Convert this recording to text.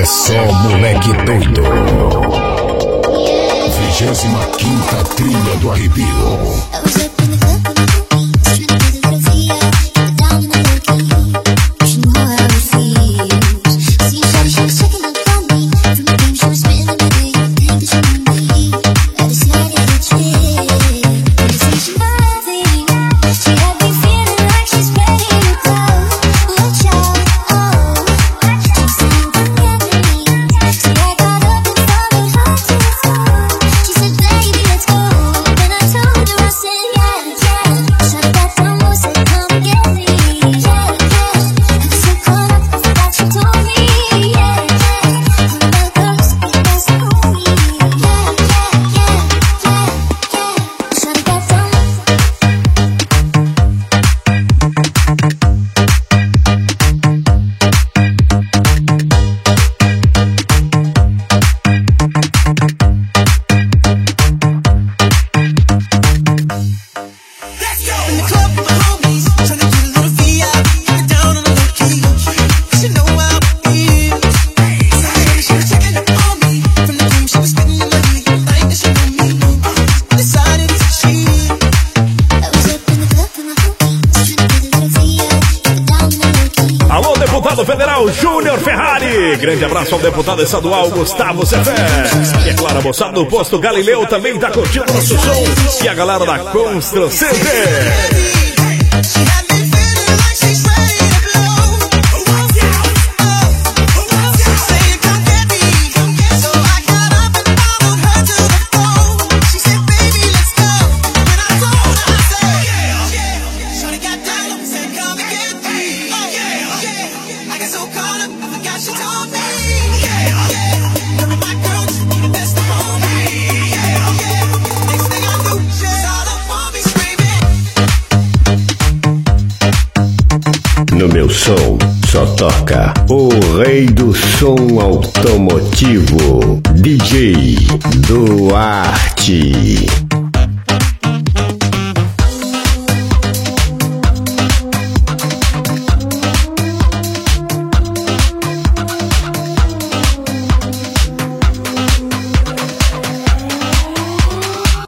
só moleque doido. 25ª trilha do arrepio. Federal Júnior Ferrari, grande abraço ao deputado estadual Gustavo Cefé. E é claro, a moçada do posto Galileu também tá curtindo nosso som. E a galera da Constru Center. No meu som só toca o rei do som automotivo, DJ Duarte.